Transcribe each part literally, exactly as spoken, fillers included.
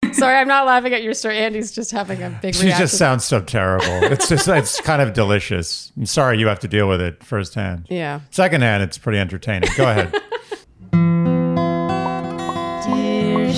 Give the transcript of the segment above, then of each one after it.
Sorry, I'm not laughing at your story. Andy's just having a big She reaction. just sounds so terrible. It's just, it's kind of delicious. I'm sorry you have to deal with it firsthand. Yeah. Secondhand, it's pretty entertaining. Go ahead. Dear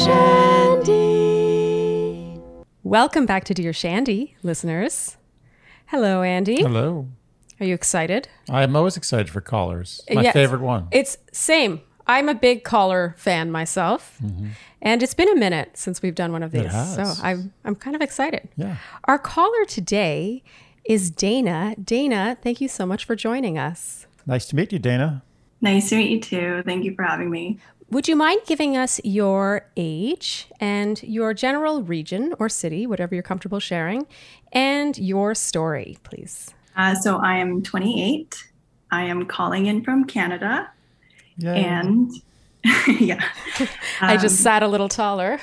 Shandy. Welcome back to Dear Shandy, listeners. Hello, Andy. Hello. Are you excited? I'm always excited for callers. My Yes. favorite one. It's same. I'm a big caller fan myself. Mm-hmm. And it's been a minute since we've done one of these. It has. So I'm I'm kind of excited. Yeah. Our caller today is Dana. Dana, thank you so much for joining us. Nice to meet you, Dana. Nice to meet you too. Thank you for having me. Would you mind giving us your age and your general region or city, whatever you're comfortable sharing, and your story, please? Uh, so I am twenty-eight. I am calling in from Canada. Yay. And yeah. I just sat a little taller.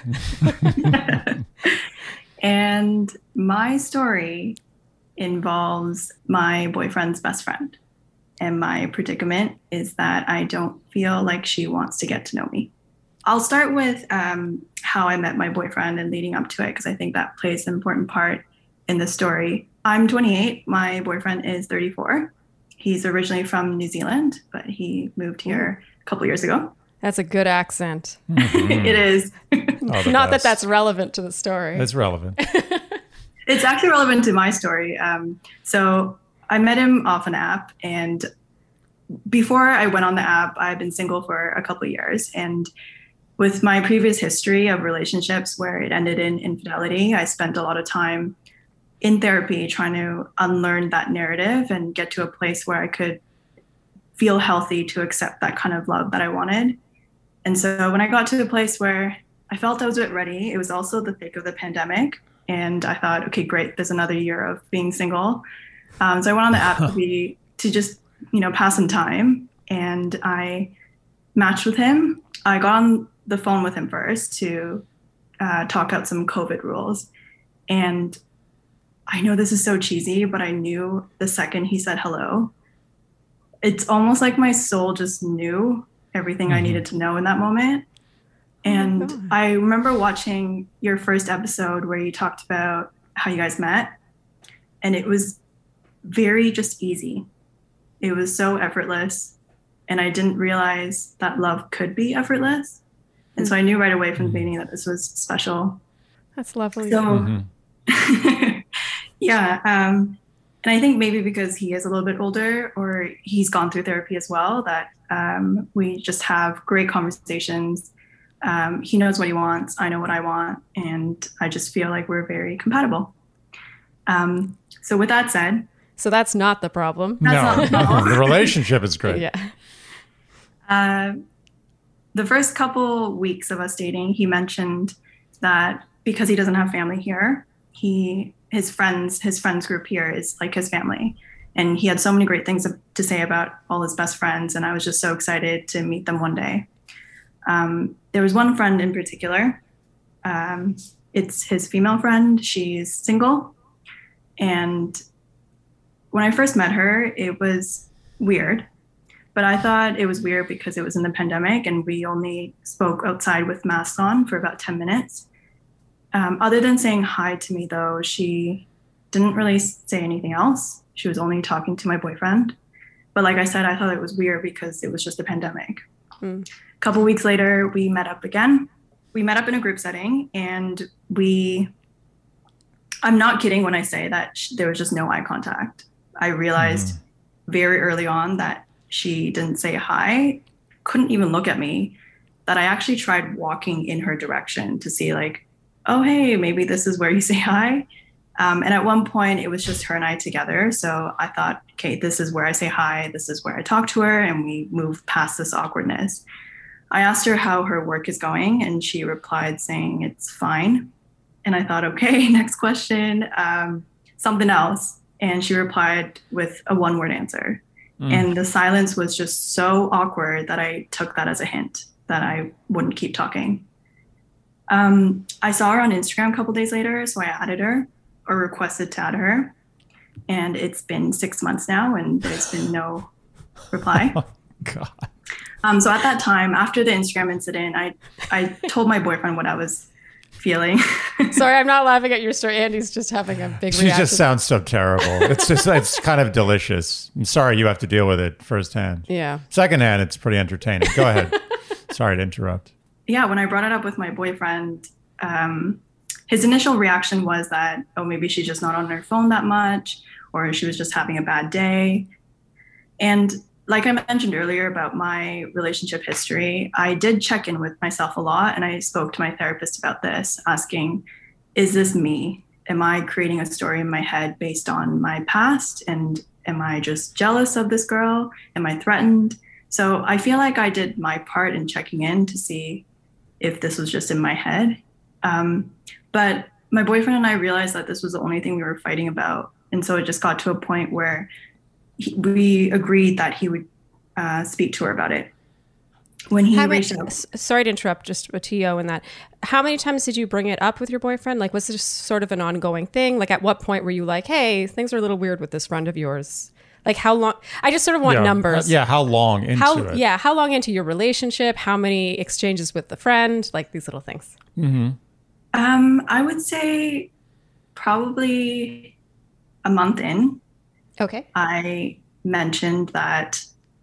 And my story involves my boyfriend's best friend. And my predicament is that I don't feel like she wants to get to know me. I'll start with um, how I met my boyfriend and leading up to it, because I think that plays an important part in the story. I'm twenty-eight. My boyfriend is thirty-four. He's originally from New Zealand, but he moved here a couple years ago. That's a good accent. Mm-hmm. It is. Oh, the Not that best. that's relevant to the story. It's relevant. It's actually relevant to my story. Um, so I met him off an app, and before I went on the app, I've been single for a couple of years. And with my previous history of relationships where it ended in infidelity, I spent a lot of time in therapy trying to unlearn that narrative and get to a place where I could feel healthy to accept that kind of love that I wanted. And so when I got to a place where I felt I was a bit ready, it was also the thick of the pandemic. And I thought, okay, great, there's another year of being single. Um, so I went on the app to be to just, you know, pass some time. And I matched with him. I got on the phone with him first to uh, talk out some COVID rules. And I know this is so cheesy, but I knew the second he said hello, it's almost like my soul just knew everything mm-hmm. I needed to know in that moment. And oh I remember watching your first episode where you talked about how you guys met. And it was very just easy. It was so effortless. And I didn't realize that love could be effortless. And so I knew right away from the beginning that this was special. That's lovely. So, Mm-hmm. yeah. Um, and I think maybe because he is a little bit older or he's gone through therapy as well, that um, we just have great conversations. Um, he knows what he wants. I know what I want. And I just feel like we're very compatible. Um, so with that said, So that's not the problem. No, That's not- no, the relationship is great. Yeah. Uh, the first couple weeks of us dating, he mentioned that because he doesn't have family here, he his friends his friends group here is like his family, and he had so many great things to say about all his best friends, and I was just so excited to meet them one day. Um, there was one friend in particular. Um, it's his female friend. She's single, and when I first met her, it was weird. But I thought it was weird because it was in the pandemic and we only spoke outside with masks on for about ten minutes. Um, other than saying hi to me, though, she didn't really say anything else. She was only talking to my boyfriend. But like I said, I thought it was weird because it was just a pandemic. Mm. A couple weeks later, we met up again. We met up in a group setting, and we, I'm not kidding when I say that sh- there was just no eye contact. I realized mm. very early on that she didn't say hi, couldn't even look at me, that I actually tried walking in her direction to see like, oh, hey, maybe this is where you say hi. Um, and at one point it was just her and I together. So I thought, okay, this is where I say hi. This is where I talk to her, and we move past this awkwardness. I asked her how her work is going, and she replied saying it's fine. And I thought, okay, next question, um, something else. And she replied with a one word answer. Mm. And the silence was just so awkward that I took that as a hint that I wouldn't keep talking. Um, I saw her on Instagram a couple days later, so I added her or requested to add her. And it's been six months now, and there's been no reply. Oh, God. Um, so at that time, after the Instagram incident, I, I told my boyfriend what I was feeling. Sorry, I'm not laughing at your story. Andy's just having a big She reaction. just sounds so terrible. It's just, it's kind of delicious. I'm sorry you have to deal with it firsthand. Yeah. Secondhand, it's pretty entertaining. Go ahead. Sorry to interrupt. Yeah, when I brought it up with my boyfriend, um, his initial reaction was that, oh, maybe she's just not on her phone that much, or she was just having a bad day. And like I mentioned earlier about my relationship history, I did check in with myself a lot. And I spoke to my therapist about this, asking, is this me? Am I creating a story in my head based on my past? And am I just jealous of this girl? Am I threatened? So I feel like I did my part in checking in to see if this was just in my head. Um, but my boyfriend and I realized that this was the only thing we were fighting about. And so it just got to a point where he, we agreed that he would uh, speak to her about it. When he How many- reached out. s- sorry to interrupt, just a T O in that. How many times did you bring it up with your boyfriend? Like, was this sort of an ongoing thing? Like, at what point were you like, hey, things are a little weird with this friend of yours? Like, how long? I just sort of want Yeah, numbers. uh, yeah, how long into How, it? yeah, how long into your relationship? How many exchanges with the friend? Like, these little things. Mm-hmm. Um, I would say probably a month in. Okay. I mentioned that,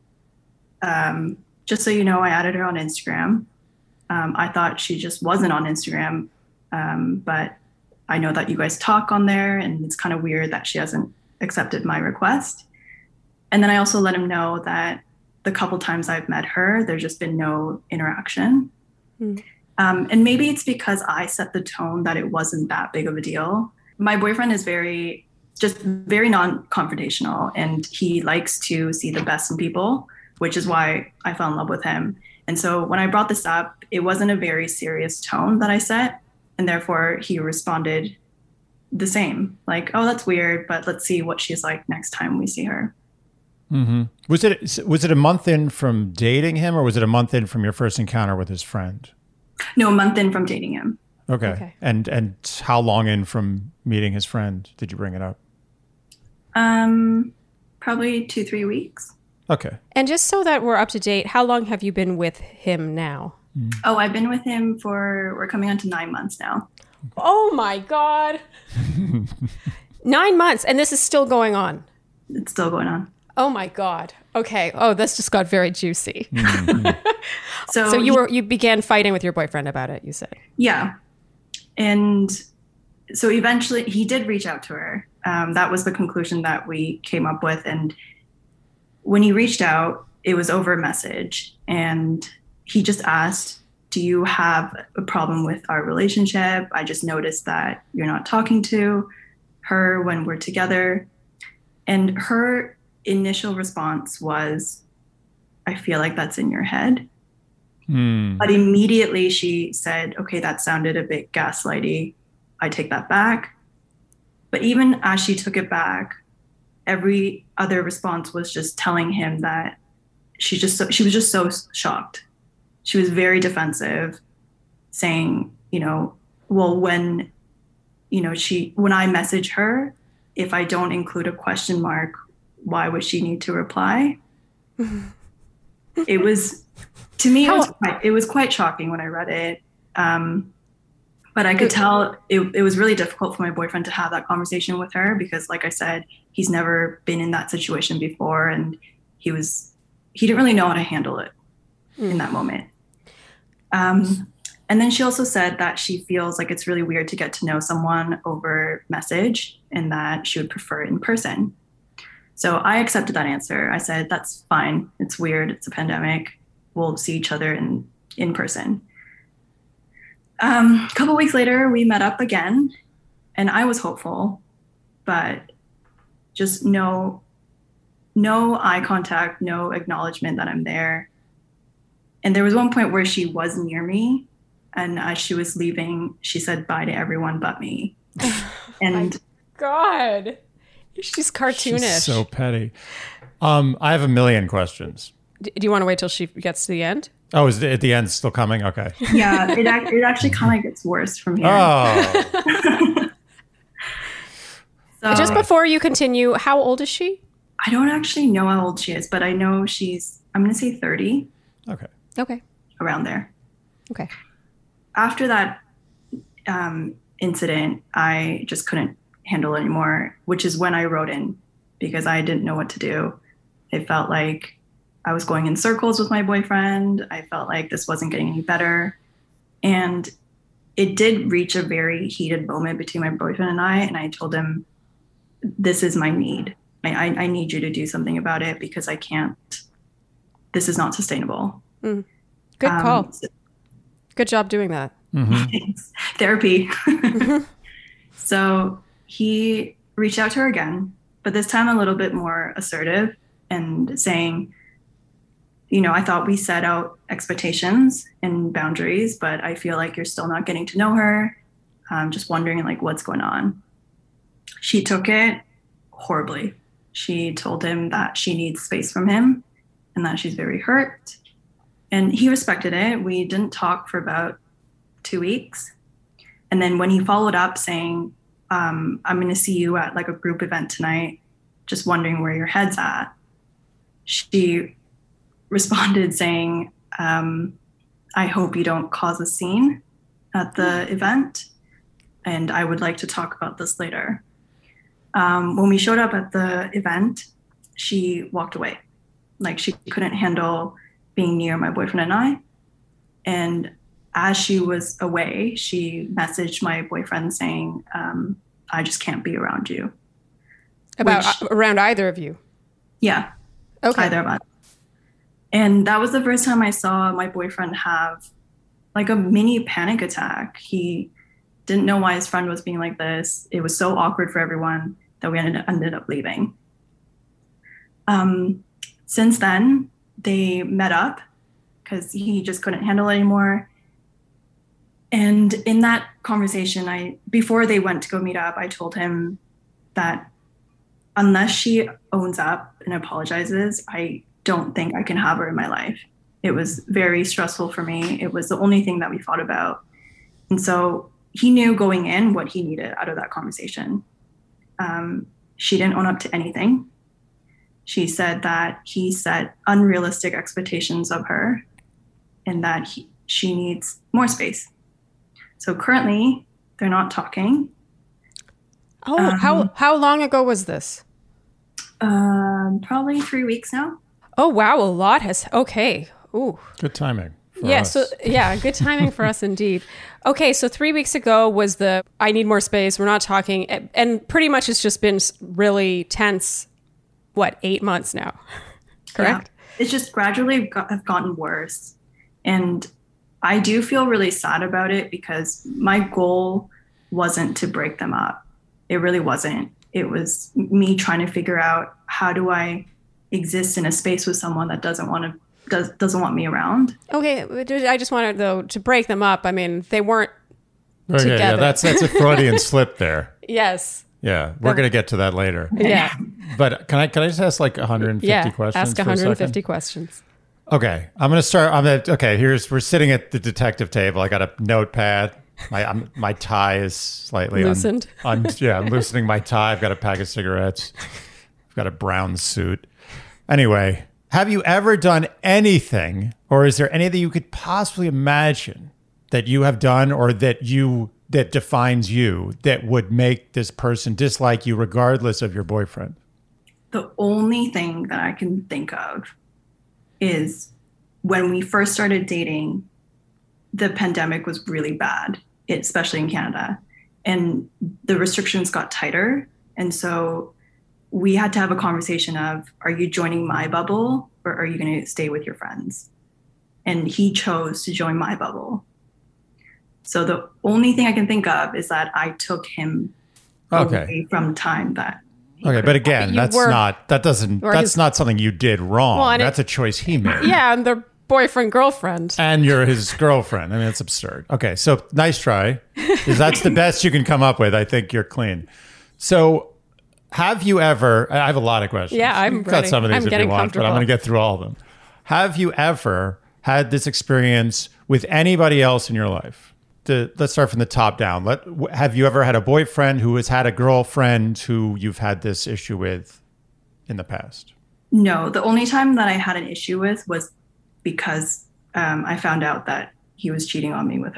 um, just so you know, I added her on Instagram. Um, I thought she just wasn't on Instagram, um, but I know that you guys talk on there, and it's kind of weird that she hasn't accepted my request. And then I also let him know that the couple times I've met her, there's just been no interaction. Hmm. Um, and maybe it's because I set the tone that it wasn't that big of a deal. My boyfriend is very, just very non-confrontational, and he likes to see the best in people, which is why I fell in love with him. And so when I brought this up, it wasn't a very serious tone that I set. And therefore he responded the same, like, oh, that's weird, but let's see what she's like next time we see her. Mm-hmm. Was it was it a month in from dating him, or was it a month in from your first encounter with his friend? No, a month in from dating him. Okay. Okay. And and how long in from meeting his friend did you bring it up? Um, probably two, three weeks. Okay. And just so that we're up to date, how long have you been with him now? Oh, I've been with him for, we're coming on to nine months now. Oh my God. Nine months. And this is still going on. It's still going on. Oh my God. Okay. Oh, this just got very juicy. So, So you he- were you began fighting with your boyfriend about it, you said. yeah. And so eventually he did reach out to her. Um, that was the conclusion that we came up with. And when he reached out, it was over a message. And he just asked, do you have a problem with our relationship? I just noticed that you're not talking to her when we're together. And her initial response was, I feel like that's in your head. Hmm. But immediately she said, okay, that sounded a bit gaslighty. I take that back. But even as she took it back, every other response was just telling him that she just so, she was just so shocked. She was very defensive, saying, you know, well, when, you know, she, when I message her, if I don't include a question mark, why would she need to reply? It was, to me, it was, quite, it was quite shocking when I read it. Um, but I could tell it, it was really difficult for my boyfriend to have that conversation with her because, like I said, he's never been in that situation before. And he was, he didn't really know how to handle it mm. in that moment. Um, and then she also said that she feels like it's really weird to get to know someone over message and that she would prefer it in person. So I accepted that answer. I said, that's fine. It's weird. It's a pandemic. We'll see each other in, in person. Um, a couple weeks later, we met up again and I was hopeful, but just no, no eye contact, no acknowledgement that I'm there. And there was one point where she was near me, and as she was leaving, she said bye to everyone but me. And my God, she's cartoonish. She's so petty. Um, I have a million questions. D- do you want to wait till she gets to the end? Oh, is it at the end still coming? Okay. yeah, it, ac- it actually kind of gets worse from here. Oh. So, Just before you continue, how old is she? I don't actually know how old she is, but I know she's, I'm going to say thirty. Okay. Okay. Around there. Okay. After that, um, incident, I just couldn't handle it anymore, which is when I wrote in because I didn't know what to do. It felt like I was going in circles with my boyfriend. I felt like this wasn't getting any better. And it did reach a very heated moment between my boyfriend and I. And I told him, this is my need. I, I, I need you to do something about it because I can't, this is not sustainable. Mm. Good call. Um, so, Good job doing that. Mm-hmm. Therapy. Mm-hmm. So he reached out to her again, but this time a little bit more assertive and saying, you know, I thought we set out expectations and boundaries, but I feel like you're still not getting to know her. I'm just wondering like what's going on. She took it horribly. She told him that she needs space from him and that she's very hurt. And he respected it. We didn't talk for about two weeks. And then when he followed up saying, um, I'm going to see you at like a group event tonight, just wondering where your head's at, she responded saying, um, I hope you don't cause a scene at the event. And I would like to talk about this later. Um, when we showed up at the event, she walked away. Like she couldn't handle being near my boyfriend and I. And as she was away, she messaged my boyfriend saying, um, I just can't be around you. About Which, around either of you? Yeah. Okay. Either of us. And that was the first time I saw my boyfriend have like a mini panic attack. He didn't know why his friend was being like this. It was so awkward for everyone that we ended, ended up leaving. Um, since then, they met up because he just couldn't handle it anymore. And in that conversation, I before they went to go meet up, I told him that unless she owns up and apologizes, I don't think I can have her in my life. It was very stressful for me. It was the only thing that we fought about. And so he knew going in what he needed out of that conversation. Um, she didn't own up to anything. She said that he set unrealistic expectations of her and that he, she needs more space. So currently, they're not talking. Oh, Um, how how long ago was this? Um, probably three weeks now. Oh, wow. A lot has. Okay. Ooh. Good timing. For Yeah. us. So, yeah, good timing for us indeed. Okay. So, three weeks ago was the I need more space. We're not talking. And pretty much it's just been really tense, what, eight months now? Correct? Yeah. It's just gradually got, have gotten worse. And I do feel really sad about it because my goal wasn't to break them up. It really wasn't. It was me trying to figure out how do I exist in a space with someone that doesn't want to does doesn't want me around. Okay. I just wanted, though, to break them up. I mean, they weren't okay, together. yeah, that's that's a Freudian slip there. Yes. Yeah, we're That- gonna get to that later. Yeah. But can I can I just ask like one hundred fifty Yeah. questions? Ask for a one hundred fifty second? questions. Okay, I'm gonna start. I'm gonna. Okay, here's we're sitting at the detective table. I got a notepad. My I'm, my tie is slightly un- Loosened. Un, yeah, I'm loosening my tie. I've got a pack of cigarettes. I've got a brown suit. Anyway, have you ever done anything, or is there anything you could possibly imagine that you have done, or that you that defines you, that would make this person dislike you, regardless of your boyfriend? The only thing that I can think of is when we first started dating, the pandemic was really bad, especially in Canada. And the restrictions got tighter. And so we had to have a conversation of, are you joining my bubble or are you going to stay with your friends? And he chose to join my bubble. So the only thing I can think of is that I took him Okay. away from time that he Okay, could- but again, You that's were- not that doesn't or that's his- not something you did wrong. Well, and that's it- a choice he made. Yeah, and their boyfriend, girlfriend. And you're his girlfriend. I mean, it's absurd. Okay, so nice try. If that's the best you can come up with, I think you're clean. So, have you ever? I have a lot of questions. Yeah, I'm You've got ready. some of these I'm if you getting want, but I'm comfortable. going to get through all of them. Have you ever had this experience with anybody else in your life? The, let's start from the top down. Let, have you ever had a boyfriend who has had a girlfriend who you've had this issue with in the past? No, the only time that I had an issue with was because um, I found out that he was cheating on me with her.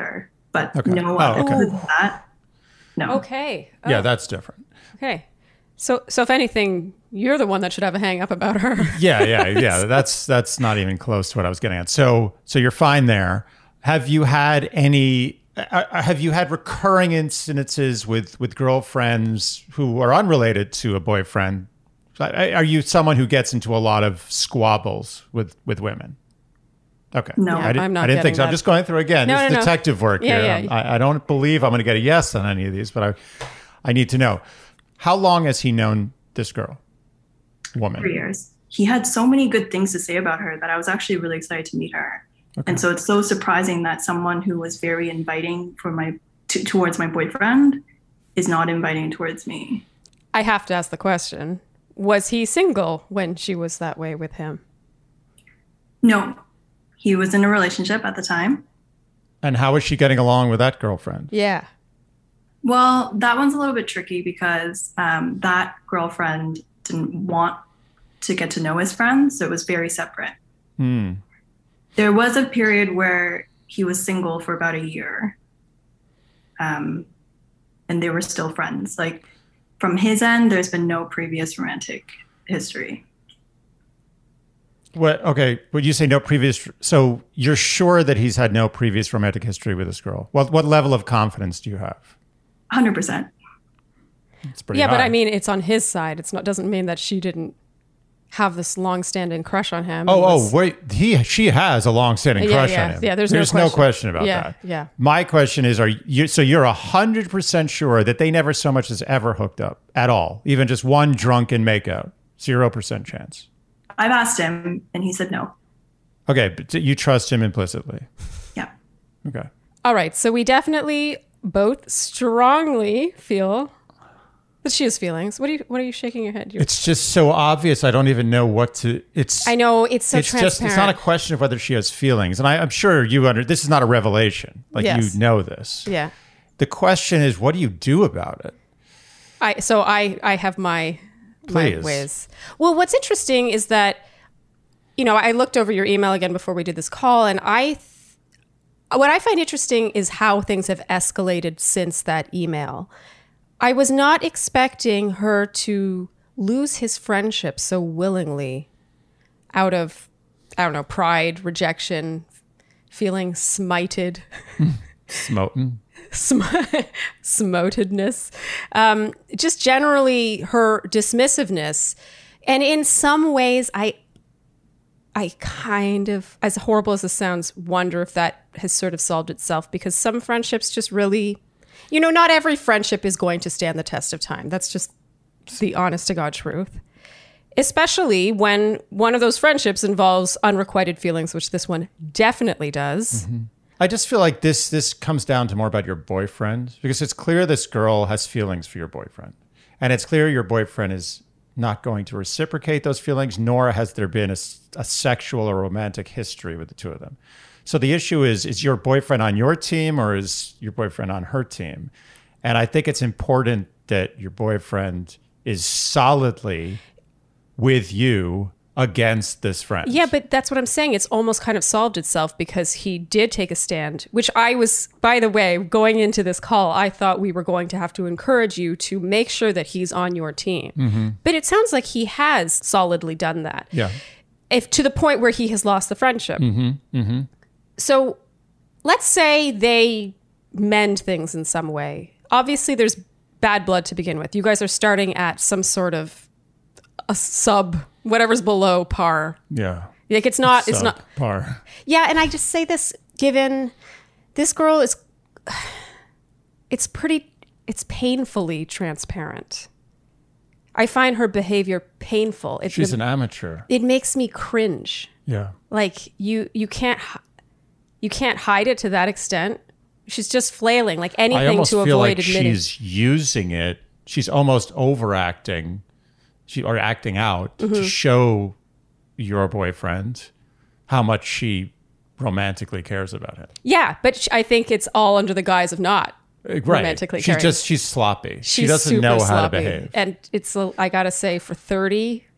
but Okay. no Oh, other okay. than that. No. Okay. Oh, Yeah, that's different. okay. So, so if anything, you're the one that should have a hang up about her. Yeah, yeah, yeah. That's that's not even close to what I was getting at. So, so you're fine there. Have you had any? Uh, have you had recurring incidences with with girlfriends who are unrelated to a boyfriend? Are you someone who gets into a lot of squabbles with with women? Okay. No. I didn't, I'm not I didn't think getting so. I'm that. just going through again. No, this no, is no. detective work Yeah, here. yeah. Um, I, I don't believe I'm going to get a yes on any of these, but I I need to know. How long has he known this girl, woman? Three years. He had so many good things to say about her that I was actually really excited to meet her. Okay. And so it's so surprising that someone who was very inviting for my t- towards my boyfriend is not inviting towards me. I have to ask the question. Was he single when she was that way with him? No, he was in a relationship at the time. And how is she getting along with that girlfriend? Yeah. Well, that one's a little bit tricky because um, that girlfriend didn't want to get to know his friends, so it was very separate. Hmm. There was a period where he was single for about a year, um, and they were still friends. Like, from his end, there's been no previous romantic history. What? Okay. Would you say no previous? So you're sure that he's had no previous romantic history with this girl? What what level of confidence do you have? one hundred percent. It's pretty Yeah, but high. I mean, it's on his side. It's not doesn't mean that she didn't have this long-standing crush on him. Oh, and oh, was- wait. He, she has a long-standing Yeah, crush yeah, on him. yeah, there's no no question. question about Yeah, that. yeah. My question is: Are you so you're a hundred percent sure that they never so much as ever hooked up at all, even just one drunken makeout? Zero percent chance. I've asked him, and he said no. Okay, but you trust him implicitly. Yeah. Okay. All right, so we definitely both strongly feel that she has feelings. What are you What are you shaking your head? You're, It's just so obvious. I don't even know what to. It's. I know it's so it's transparent. just. It's not a question of whether she has feelings, and I, I'm sure you under. This is not a revelation. Like Yes. you know this. Yeah. The question is, what do you do about it? I so I I have my my Please. ways. Well, what's interesting is that you know I looked over your email again before we did this call, and I th- what I find interesting is how things have escalated since that email. I was not expecting her to lose his friendship so willingly out of I don't know pride, rejection, feeling smited. Smoten. Sm- smotedness, um, just generally her dismissiveness, and in some ways, I, I kind of, as horrible as this sounds, wonder if that has sort of solved itself because some friendships just really, you know, not every friendship is going to stand the test of time. That's just the honest to God truth. Especially when one of those friendships involves unrequited feelings, which this one definitely does. Mm-hmm. I just feel like this this comes down to more about your boyfriend because it's clear this girl has feelings for your boyfriend. And it's clear your boyfriend is not going to reciprocate those feelings, nor has there been a, a sexual or romantic history with the two of them. So the issue is, is your boyfriend on your team or is your boyfriend on her team? And I think it's important that your boyfriend is solidly with you against this friend. Yeah, but that's what I'm saying. It's almost kind of solved itself because he did take a stand, which I was, by the way, going into this call, I thought we were going to have to encourage you to make sure that he's on your team. Mm-hmm. But it sounds like he has solidly done that. Yeah. If to the point where he has lost the friendship. Mm-hmm. Mm-hmm. So let's say they mend things in some way. Obviously, there's bad blood to begin with. You guys are starting at some sort of a sub, whatever's below par. Yeah. Like it's not, it's not. Par. Yeah, and I just say this given this girl is, it's pretty, it's painfully transparent. I find her behavior painful. It, She's the, an amateur. It makes me cringe. Yeah. Like you, you can't, hi- you can't hide it to that extent. She's just flailing, like I anything almost to feel avoid like admitting. she's using it. She's almost overacting, she or acting out Mm-hmm. to show your boyfriend how much she romantically cares about him. Yeah, but sh- I think it's all under the guise of not Uh, Right. romantically She's caring. just she's sloppy. she She's doesn't super know how sloppy. to behave. And it's, a- I gotta say, for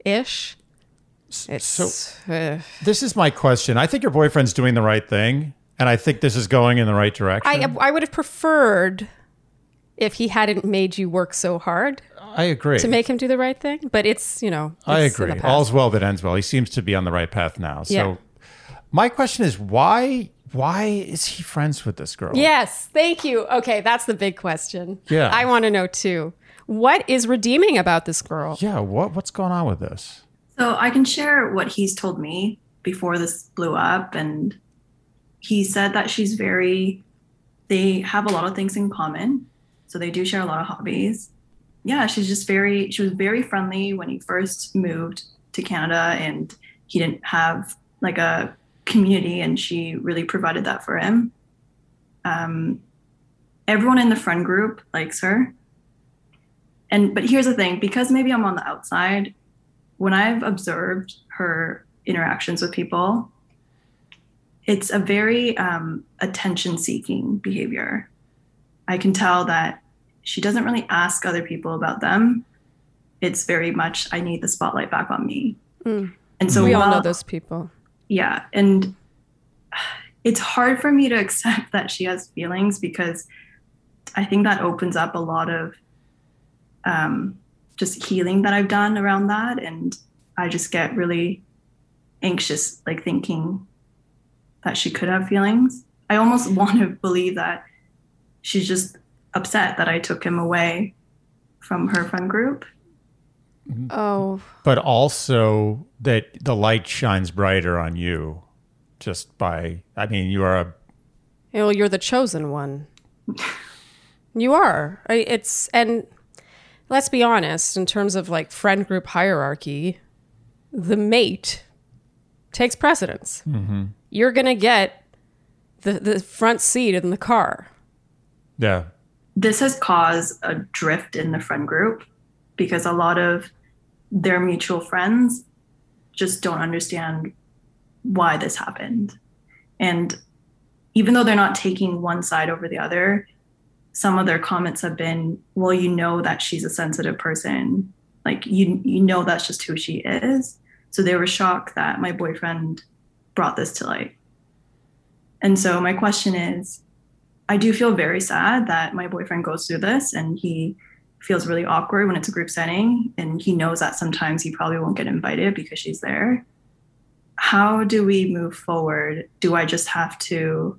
thirty-ish, it's, so uh, this is my question. I think your boyfriend's doing the right thing. And I think this is going in the right direction. I I would have preferred if he hadn't made you work so hard I agree. to make him do the right thing. But it's, you know, I it's in agree. the past. All's well that ends well. He seems to be on the right path now. So Yeah. my question is, why why is he friends with this girl? Yes, thank you. Okay, that's the big question. Yeah. I want to know too. What is redeeming about this girl? Yeah, what what's going on with this? So I can share what he's told me before this blew up. And he said that she's very, they have a lot of things in common. So they do share a lot of hobbies. Yeah, she's just very, she was very friendly when he first moved to Canada, and he didn't have like a community, and she really provided that for him. Um, everyone in the friend group likes her. And, but here's the thing, because maybe I'm on the outside, when I've observed her interactions with people, it's a very um, attention-seeking behavior. I can tell that she doesn't really ask other people about them. It's very much, I need the spotlight back on me. Mm. And so we all while- know those people. Yeah. And it's hard for me to accept that she has feelings, because I think that opens up a lot of um, just healing that I've done around that. And I just get really anxious, like thinking that she could have feelings. I almost want to believe that she's just upset that I took him away from her friend group. Oh, But also that the light shines brighter on you just by, I mean, you are a, well, you're the chosen one. You are. I- It's, and let's be honest, in terms of like friend group hierarchy, the mate takes precedence. mm-hmm. You're going to get the, the front seat in the car. yeah. This has caused a drift in the friend group, because a lot of their mutual friends just don't understand why this happened. And even though they're not taking one side over the other, some of their comments have been, well, you know that she's a sensitive person. Like, you, you know, that's just who she is. So they were shocked that my boyfriend brought this to light. And so my question is, I do feel very sad that my boyfriend goes through this, and he feels really awkward when it's a group setting, and he knows that sometimes he probably won't get invited because she's there. How do we move forward? Do I just have to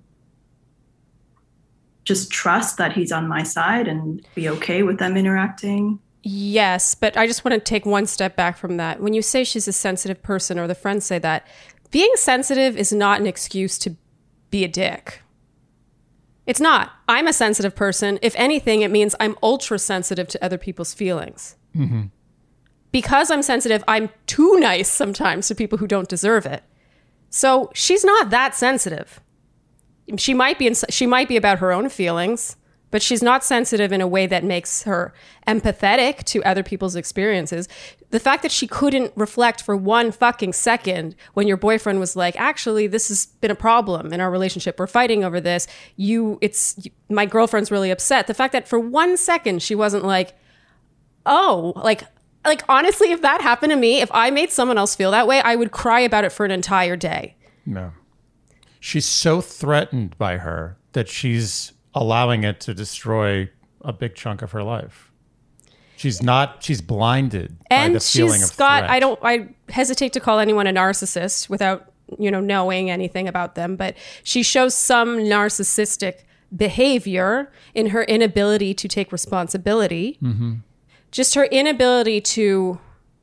just trust that he's on my side and be okay with them interacting? Yes, but I just want to take one step back from that. When you say she's a sensitive person, or the friends say that, being sensitive is not an excuse to be a dick. It's not. I'm a sensitive person. If anything, it means I'm ultra sensitive to other people's feelings. Mm-hmm. Because I'm sensitive, I'm too nice sometimes to people who don't deserve it. So she's not that sensitive. She might be, in, she might be about her own feelings, but she's not sensitive in a way that makes her empathetic to other people's experiences. The fact that she couldn't reflect for one fucking second when your boyfriend was like, actually, this has been a problem in our relationship. We're fighting over this. You, it's, my girlfriend's really upset. The fact that for one second she wasn't like, oh, like, like honestly, if that happened to me, if I made someone else feel that way, I would cry about it for an entire day. No. She's so threatened by her that she's allowing it to destroy a big chunk of her life. She's not, she's blinded And by the feeling she's of got, threat. I don't, I hesitate to call anyone a narcissist without, you know, knowing anything about them, but she shows some narcissistic behavior in her inability to take responsibility. Mm-hmm. Just her inability to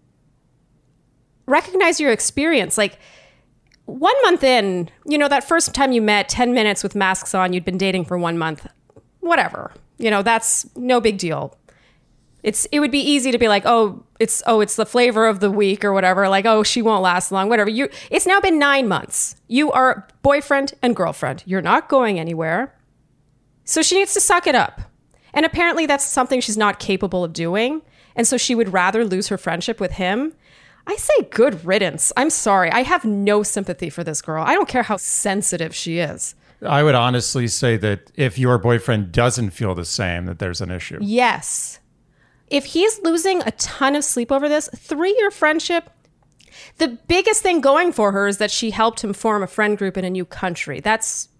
recognize your experience. Like, one month in, you know, that first time you met, ten minutes with masks on, you'd been dating for one month, whatever. You know, that's no big deal. It's, it would be easy to be like, oh, it's, oh, it's the flavor of the week or whatever. Like, oh, she won't last long, whatever. You, it's now been nine months. You are boyfriend and girlfriend. You're not going anywhere. So she needs to suck it up. And apparently that's something she's not capable of doing. And so she would rather lose her friendship with him. I say good riddance. I'm sorry. I have no sympathy for this girl. I don't care how sensitive she is. I would honestly say that if your boyfriend doesn't feel the same, that there's an issue. Yes. If he's losing a ton of sleep over this, three-year friendship, the biggest thing going for her is that she helped him form a friend group in a new country. That's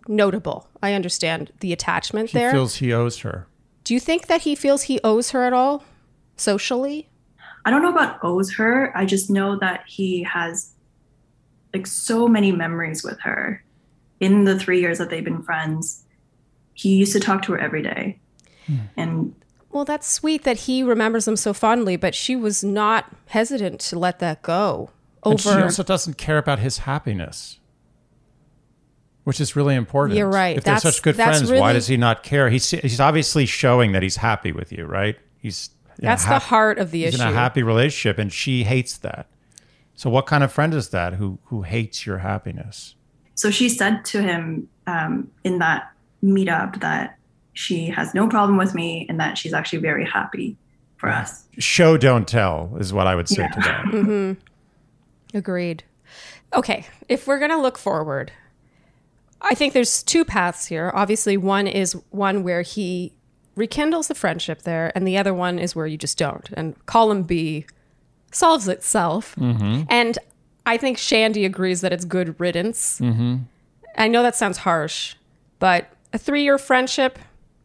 notable. I understand the attachment He there. feels he owes her. Do you think that he feels he owes her at all socially? I don't know about owes her. I just know that he has like so many memories with her. In the three years that they've been friends, he used to talk to her every day. Hmm. And well, that's sweet that he remembers them so fondly, but she was not hesitant to let that go. Over. And she also doesn't care about his happiness, which is really important. You're right. If they're That's- such good that's friends, really- why does he not care? He's he's obviously showing that he's happy with you, right? He's in a That's the hap- heart of the he's issue. in a happy relationship, and she hates that. So, what kind of friend is that who who hates your happiness? so she said to him um, in that meetup that she has no problem with me and that she's actually very happy for us. Show don't tell is what I would say Yeah. to that. Mm-hmm. Agreed. Okay, if we're going to look forward, I think there's two paths here. Obviously, one is one where he rekindles the friendship there, and the other one is where you just don't. And column B solves itself. Mm-hmm. And I think Shandy agrees that it's good riddance. Mm-hmm. I know that sounds harsh, but a three-year friendship,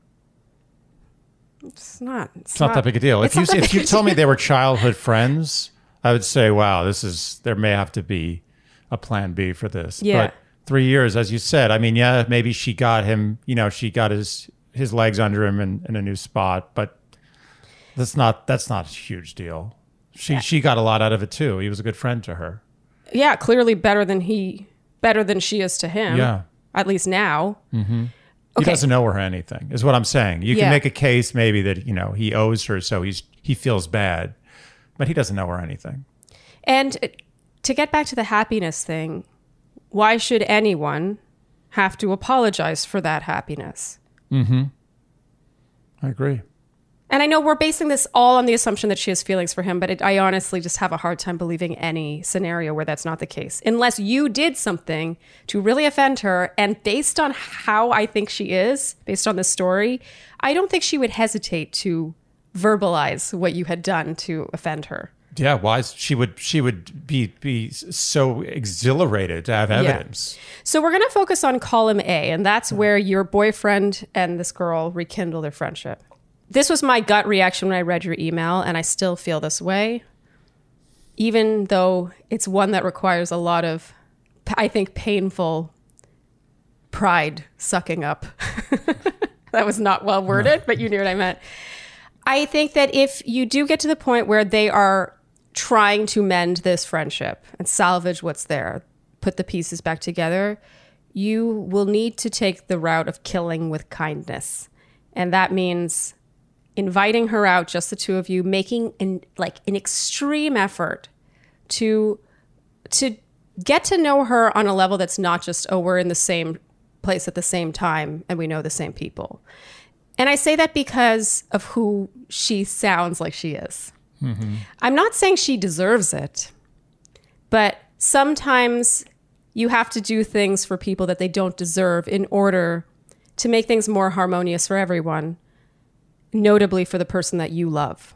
it's not. It's, It's not, that big a deal. If it's you not that if big you a told me deal. they were childhood friends, I would say, wow, this is there may have to be a plan B for this. Yeah. But three years, as you said, I mean, yeah, maybe she got him, you know, she got his his legs under him in, in a new spot, but that's not that's not a huge deal. She she got a lot out of it too. He was a good friend to her. Yeah, clearly better than he, better than she is to him. Yeah. At least now. Mm-hmm. He Okay. doesn't owe her anything, is what I'm saying. You Yeah. can make a case maybe that, you know, he owes her, so he's he feels bad, but he doesn't owe her anything. And to get back to the happiness thing, why should anyone have to apologize for that happiness? Mm-hmm. I agree. And I know we're basing this all on the assumption that she has feelings for him, but it, I honestly just have a hard time believing any scenario where that's not the case. Unless you did something to really offend her, and based on how I think she is, based on this story, I don't think she would hesitate to verbalize what you had done to offend her. Yeah, why is- she would she would be be so exhilarated to have evidence. So we're going to focus on column A, and that's where your boyfriend and this girl rekindle their friendship. This was my gut reaction when I read your email, and I still feel this way, even though it's one that requires a lot of, I think, painful pride sucking up. That was not well worded, but you knew what I meant. I think that if you do get to the point where they are trying to mend this friendship and salvage what's there, put the pieces back together, you will need to take the route of killing with kindness. And that means inviting her out, just the two of you, making an, like an extreme effort to to get to know her on a level that's not just, oh, we're in the same place at the same time and we know the same people. And I say that because of who she sounds like she is. Mm-hmm. I'm not saying she deserves it, but sometimes you have to do things for people that they don't deserve in order to make things more harmonious for everyone, notably for the person that you love.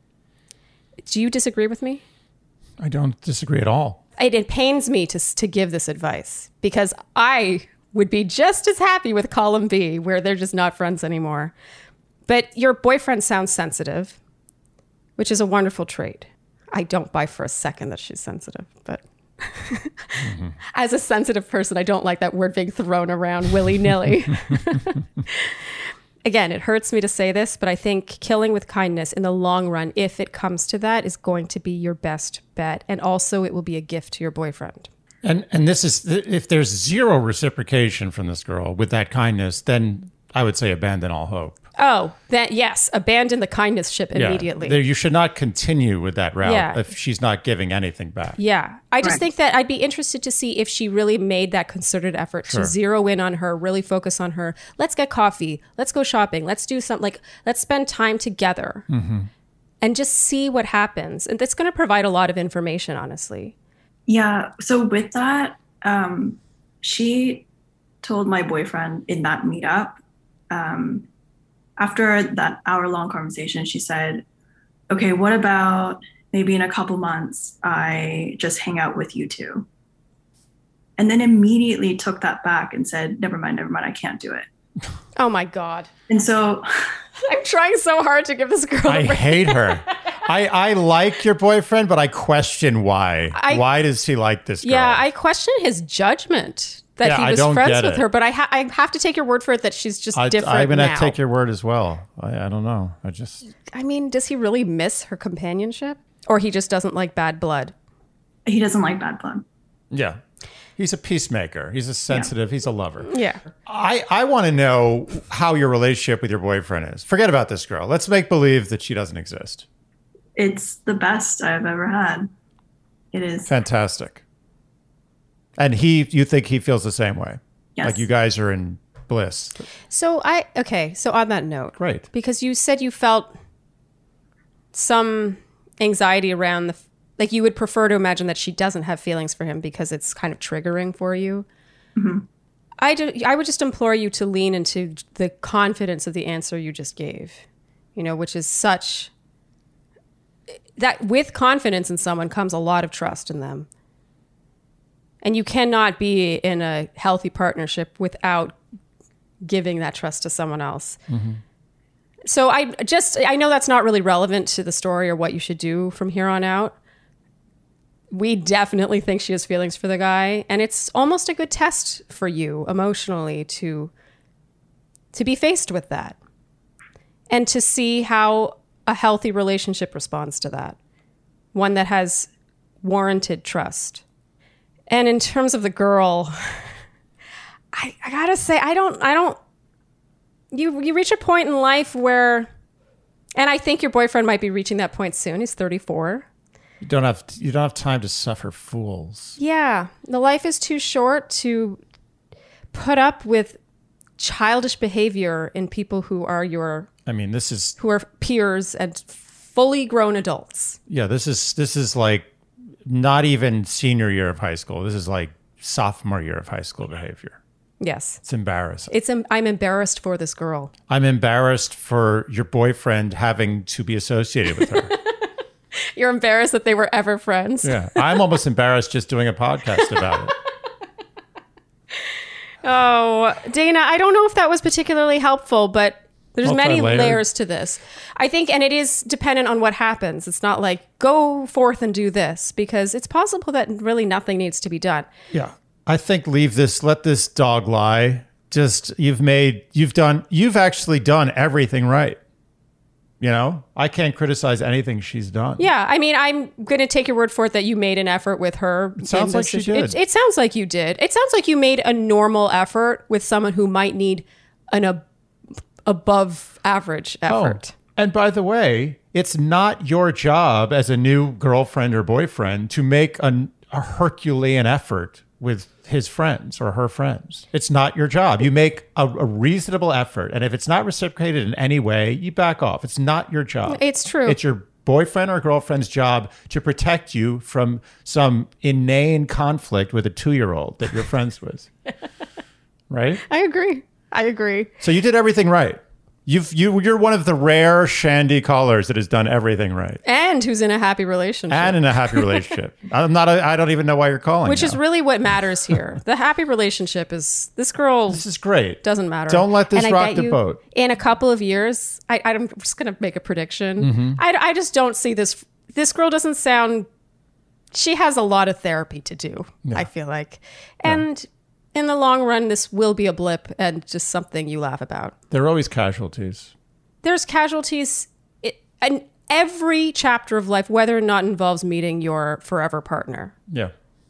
Do you disagree with me? I don't disagree at all. It, it pains me to, to give this advice because I would be just as happy with column B, where they're just not friends anymore. But your boyfriend sounds sensitive, which is a wonderful trait. I don't buy for a second that she's sensitive, but mm-hmm. As a sensitive person, I don't like that word being thrown around willy-nilly. Again, it hurts me to say this, but I think killing with kindness in the long run, if it comes to that, is going to be your best bet. And also it will be a gift to your boyfriend. And and this is if there's zero reciprocation from this girl with that kindness, then I would say abandon all hope. Oh, that yes, abandon the kindness ship immediately. Yeah, there, you should not continue with that route Yeah. if she's not giving anything back. Yeah. I just Right. think that I'd be interested to see if she really made that concerted effort Sure. to zero in on her, really focus on her. Let's get coffee. Let's go shopping. Let's do something like, let's spend time together Mm-hmm. and just see what happens. And that's going to provide a lot of information, honestly. Yeah. So with that, um, she told my boyfriend in that meetup, um, after that hour long conversation, she said, okay, what about maybe in a couple months, I just hang out with you two? and then immediately took that back and said, never mind, never mind, I can't do it. Oh my God. And so I'm trying so hard to give this girl I a break. hate her. I, I like your boyfriend, but I question why. I- why does he like this girl? Yeah, I question his judgment that Yeah, he I was don't friends get with it. her, but I, ha- I have to take your word for it that she's just I, different I'm gonna now. take your word as well. I, I don't know. I just I mean, does he really miss her companionship? Or he just doesn't like bad blood? he doesn't like bad blood. yeah. He's a peacemaker. He's a sensitive. He's a lover. Yeah. I, I want to know how your relationship with your boyfriend is. Forget about this girl. Let's make believe that she doesn't exist. It's the best I've ever had. It is. Fantastic. And he, you think he feels the same way? Yes. Like you guys are in bliss. So I, okay, so on that note, Great. because you said you felt some anxiety around the, like you would prefer to imagine that she doesn't have feelings for him because it's kind of triggering for you. Mm-hmm. I, do, I would just implore you to lean into the confidence of the answer you just gave, you know, which is such that with confidence in someone comes a lot of trust in them. And you cannot be in a healthy partnership without giving that trust to someone else. Mm-hmm. So I just, I know that's not really relevant to the story or what you should do from here on out. We definitely think she has feelings for the guy. And it's almost a good test for you emotionally to, to be faced with that and to see how a healthy relationship responds to that. One that has warranted trust. And in terms of the girl, I, I gotta say, I don't, I don't, you, you reach a point in life where, and I think your boyfriend might be reaching that point soon. He's thirty-four. You don't have you don't have time to suffer fools. Yeah. The life is too short to put up with childish behavior in people who are your, I mean, this is who are peers and fully grown adults. yeah, this is this is like not even senior year of high school. This is like sophomore year of high school behavior. Yes. It's embarrassing. It's, I'm embarrassed for this girl. I'm embarrassed for your boyfriend having to be associated with her. You're embarrassed that they were ever friends. Yeah. I'm almost embarrassed just doing a podcast about it. Oh, Dana, I don't know if that was particularly helpful, but there's I'll try many later. layers to this. I think, and it is dependent on what happens. It's not like go forth and do this, because it's possible that really nothing needs to be done. Yeah. I think leave this, let this dog lie. Just, you've made, you've done, you've actually done everything right. You know, I can't criticize anything she's done. Yeah, I mean, I'm going to take your word for it that you made an effort with her. It sounds like she did. It, it sounds like you did. It sounds like you made a normal effort with someone who might need an ab- above average effort. Oh, and by the way, it's not your job as a new girlfriend or boyfriend to make an, a Herculean effort with his friends or her friends. It's not your job. You make a, a reasonable effort. And if it's not reciprocated in any way, you back off. It's not your job. It's true. It's your boyfriend or girlfriend's job to protect you from some inane conflict with a two-year-old that you're friends with. Right? I agree. I agree. So you did everything right. You've you you're one of the rare Shandy callers that has done everything right And who's in a happy relationship. and in a happy relationship. I'm not. A, I don't even know why you're calling. Which now. is really what matters here. The happy relationship is this girl This is great. doesn't matter. Don't let this And I rock bet the you, boat. In a couple of years, I, I'm just going to make a prediction. Mm-hmm. I, I just don't see this. This girl doesn't sound. She has a lot of therapy to do. I feel like, and in the long run, this will be a blip and just something you laugh about. There are always casualties. There's casualties in every chapter of life, whether or not it involves meeting your forever partner. Yeah.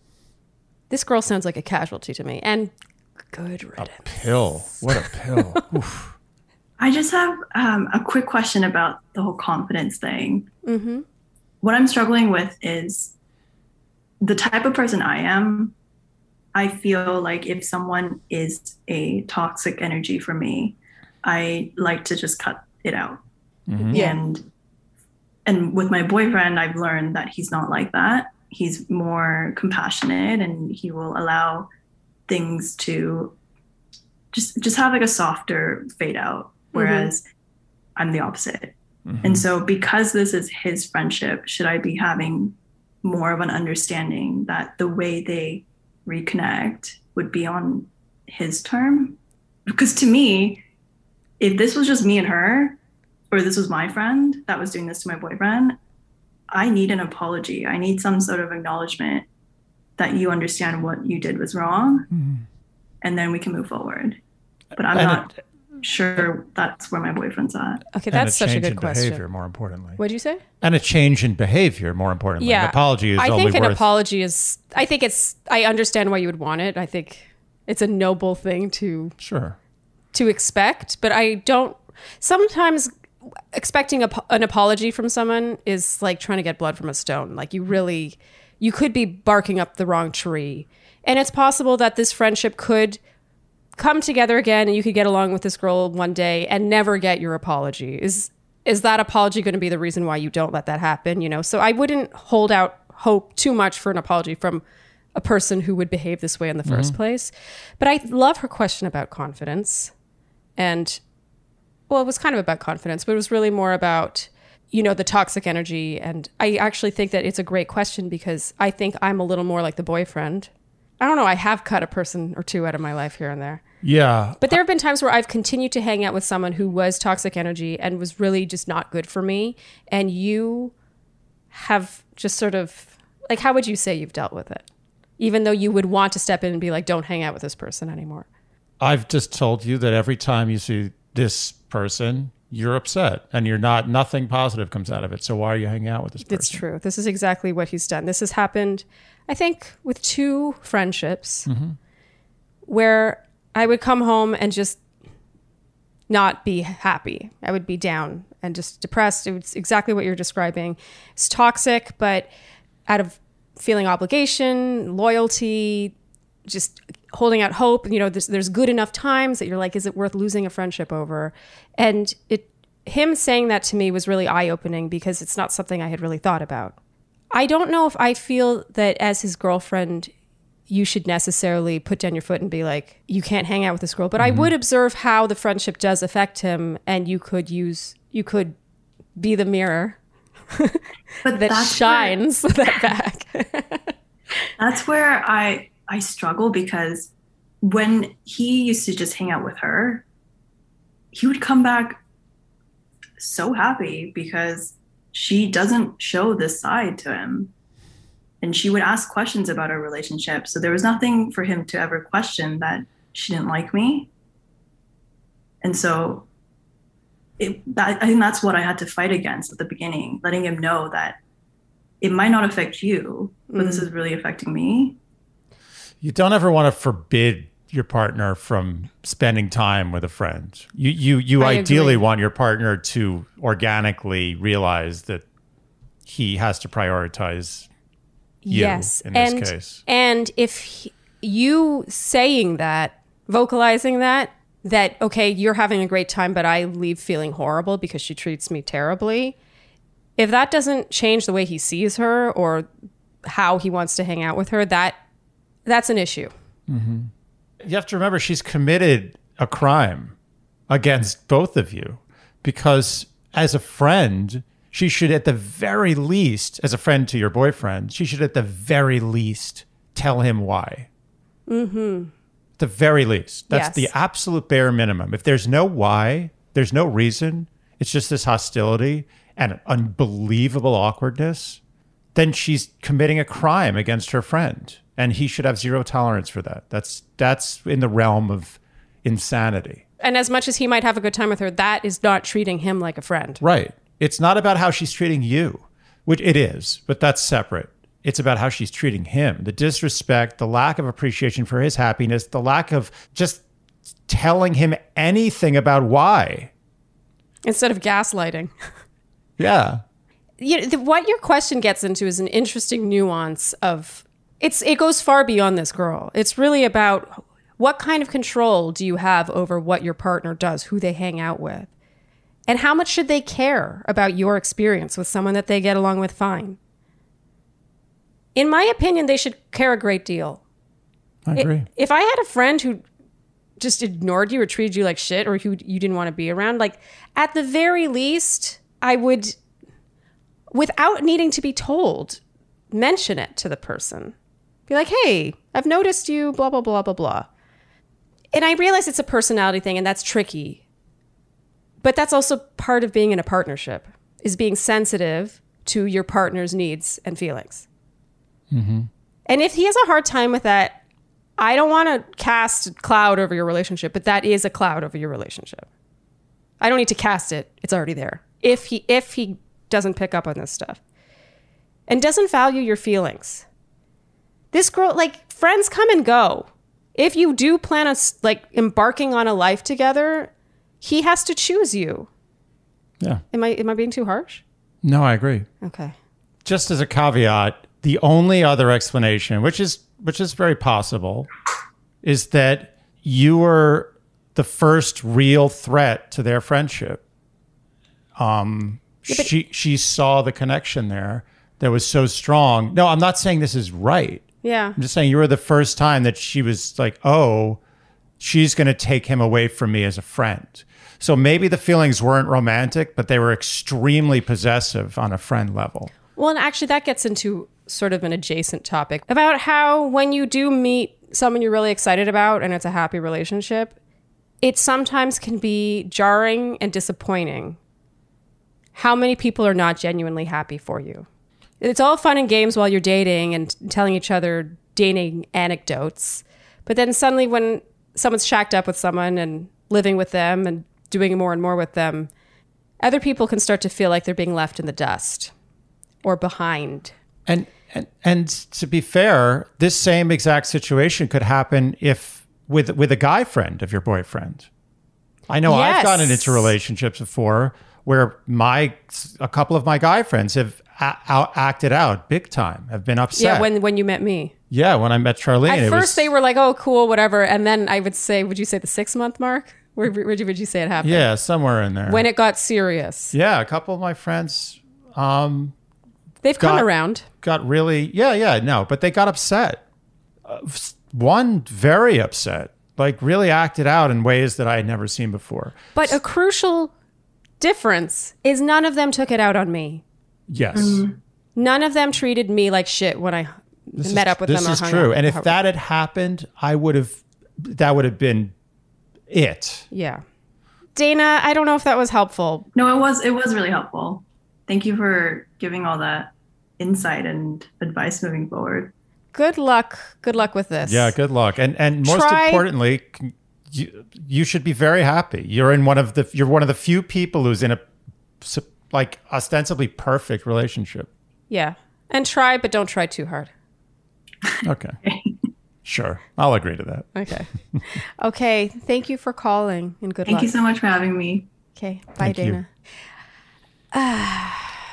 This girl sounds like a casualty to me, and good riddance. Pill. What a pill. Oof. I just have um, a quick question about the whole confidence thing. Mm-hmm. What I'm struggling with is the type of person I am. I feel like if someone is a toxic energy for me, I like to just cut it out. Mm-hmm. Yeah. And and with my boyfriend, I've learned that he's not like that. He's more compassionate, and he will allow things to just just have like a softer fade out. Whereas mm-hmm. I'm the opposite. Mm-hmm. And so because this is his friendship, should I be having more of an understanding that the way they reconnect would be on his term. Because to me, if this was just me and her, or this was my friend that was doing this to my boyfriend, I need an apology. I need some sort of acknowledgement that you understand what you did was wrong, mm-hmm. and then we can move forward. But I'm and not it, sure that's where my boyfriend's at. Okay, that's and a such a change good in question. Behavior, more importantly. What'd you say? And a change in behavior, more importantly. Yeah, an apology is I only think an worth... apology is. I think it's. I understand why you would want it. I think it's a noble thing to sure to expect, but I don't. Sometimes expecting a, an apology from someone is like trying to get blood from a stone. Like you really, you could be barking up the wrong tree, and it's possible that this friendship could come together again, and you could get along with this girl one day and never get your apology. Is is that apology going to be the reason why you don't let that happen? You know, so I wouldn't hold out hope too much for an apology from a person who would behave this way in the first mm-hmm. place. But I love her question about confidence. And, well, it was kind of about confidence, but it was really more about, you know, the toxic energy. And I actually think that it's a great question because I think I'm a little more like the boyfriend. I don't know. I have cut a person or two out of my life here and there. Yeah. But there have been times where I've continued to hang out with someone who was toxic energy and was really just not good for me. And you have just sort of, like, how would you say you've dealt with it? Even though you would want to step in and be like, don't hang out with this person anymore. I've just told you that every time you see this person, you're upset and you're not, nothing positive comes out of it. So why are you hanging out with this person? It's true. This is exactly what he's done. This has happened, I think, with two friendships mm-hmm. where I would come home and just not be happy. I would be down and just depressed. It was exactly what you're describing. It's toxic, but out of feeling obligation, loyalty, just holding out hope. You know, there's, there's good enough times that you're like, is it worth losing a friendship over? And it, him saying that to me was really eye-opening because it's not something I had really thought about. I don't know if I feel that as his girlfriend, you should necessarily put down your foot and be like, you can't hang out with this girl. But mm-hmm. I would observe how the friendship does affect him, and you could use, you could be the mirror but that shines where, that back. That's where I I struggle because when he used to just hang out with her, he would come back so happy because she doesn't show this side to him. And she would ask questions about our relationship. So there was nothing for him to ever question that she didn't like me. And so it, that, I think that's what I had to fight against at the beginning, letting him know that it might not affect you, but mm. this is really affecting me. You don't ever want to forbid your partner from spending time with a friend. You you you I ideally agree. want your partner to organically realize that he has to prioritize you yes. in this and, case. And if he, you saying that, vocalizing that, that, okay, you're having a great time, but I leave feeling horrible because she treats me terribly. If that doesn't change the way he sees her or how he wants to hang out with her, that that's an issue. Mm-hmm. You have to remember she's committed a crime against both of you because as a friend, she should at the very least, as a friend to your boyfriend, she should at the very least tell him why. Mm-hmm. At the very least. That's yes. the absolute bare minimum. If there's no why, there's no reason, it's just this hostility and unbelievable awkwardness, then she's committing a crime against her friend. And he should have zero tolerance for that. That's that's in the realm of insanity. And as much as he might have a good time with her, that is not treating him like a friend. Right. It's not about how she's treating you, which it is, but that's separate. It's about how she's treating him. The disrespect, the lack of appreciation for his happiness, the lack of just telling him anything about why. Instead of gaslighting. Yeah. You know, the, what your question gets into is an interesting nuance of, it's it goes far beyond this girl. It's really about what kind of control do you have over what your partner does, who they hang out with, and how much should they care about your experience with someone that they get along with fine. In my opinion, they should care a great deal. I agree. It, if I had a friend who just ignored you or treated you like shit or who you didn't want to be around, like at the very least, I would, without needing to be told, mention it to the person. Be like, hey, I've noticed you, blah, blah, blah, blah, blah. And I realize it's a personality thing and that's tricky. But that's also part of being in a partnership, is being sensitive to your partner's needs and feelings. Mm-hmm. And if he has a hard time with that, I don't want to cast a cloud over your relationship, but that is a cloud over your relationship. I don't need to cast it. It's already there. If he if he doesn't pick up on this stuff and doesn't value your feelings. This girl, like, friends come and go. If you do plan on, like, embarking on a life together, he has to choose you. Yeah. Am I am I being too harsh? No, I agree. Okay. Just as a caveat, the only other explanation, which is which is very possible, is that you were the first real threat to their friendship. Um, Yeah, but- she she saw the connection there that was so strong. No, I'm not saying this is right. Yeah. I'm just saying you were the first time that she was like, oh, she's going to take him away from me as a friend. So maybe the feelings weren't romantic, but they were extremely possessive on a friend level. Well, and actually that gets into sort of an adjacent topic about how when you do meet someone you're really excited about and it's a happy relationship, it sometimes can be jarring and disappointing how many people are not genuinely happy for you. It's all fun and games while you're dating and telling each other dating anecdotes. But then suddenly when someone's shacked up with someone and living with them and doing more and more with them, other people can start to feel like they're being left in the dust or behind. And and and to be fair, this same exact situation could happen if with with a guy friend of your boyfriend. I know Yes. I've gotten into relationships before where my a couple of my guy friends have a- out, acted out big time, have been upset. Yeah, when when you met me. yeah, when I met Charlene, At it first was, they were like, oh, cool, whatever. And then I would say, would you say the six month mark? Where would you, would you say it happened? yeah, somewhere in there. When it got serious. yeah, a couple of my friends um, They've come got- around. got really yeah yeah no, but they got upset. Uh, one very upset, like really acted out in ways that I had never seen before. But a crucial difference is none of them took it out on me. Yes. None of them treated me like shit when I This met is, up with this them. or is hung true. out. And if that had happened, I would have, that would have been it. Yeah. Dana, I don't know if that was helpful. No, it was it was really helpful. Thank you for giving all that insight and advice moving forward. Good luck. Good luck with this. Yeah, good luck. And and most Try- importantly, c- you, you should be very happy. You're in one of the you're one of the few people who's in a s- like ostensibly perfect relationship. Yeah. And try, but don't try too hard. Okay. Sure. I'll agree to that. Okay. Okay. Thank you for calling and good Thank luck. you so much for having me. Okay. Bye, Thank you. Dana. Ah.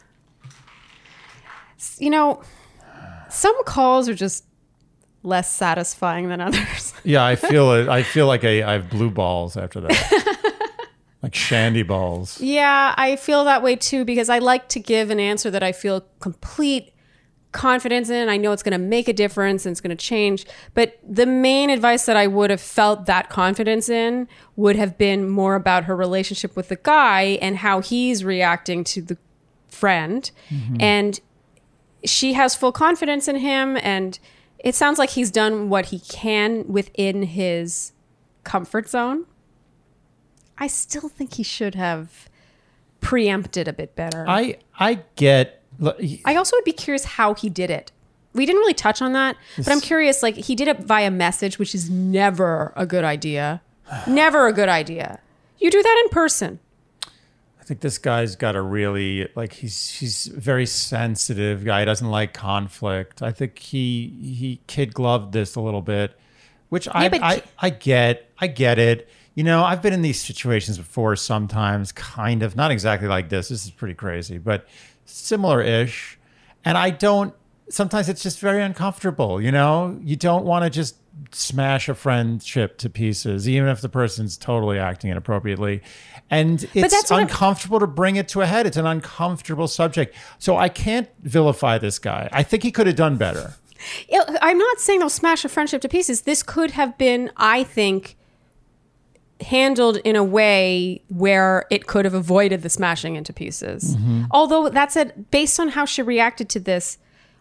You know, some calls are just less satisfying than others. Yeah, I feel it. I feel like I, I have blue balls after that. Like shandy balls. Yeah, I feel that way too because I like to give an answer that I feel complete confidence in. I know it's going to make a difference and it's going to change. But the main advice that I would have felt that confidence in would have been more about her relationship with the guy and how he's reacting to the friend. And she has full confidence in him. And it sounds like he's done what he can within his comfort zone. I still think he should have preempted a bit better. I I get. I also would be curious how he did it. We didn't really touch on that, but I'm curious, like he did it via message, which is never a good idea. Never a good idea. You do that in person. I think this guy's got a really like he's he's a very sensitive guy. He doesn't like conflict. I think he he kid gloved this a little bit, which I, Yeah, but- I I get. I get it. You know, I've been in these situations before sometimes, kind of, not exactly like this. This is pretty crazy, but similar-ish. And I don't, sometimes it's just very uncomfortable, you know? You don't want to just smash a friendship to pieces, even if the person's totally acting inappropriately. And it's that's what I'm- uncomfortable to bring it to a head. It's an uncomfortable subject. So I can't vilify this guy. I think he could have done better. I'm not saying they'll smash a friendship to pieces. This could have been, I think, handled in a way where it could have avoided the smashing into pieces. Although that said, based on how she reacted to this,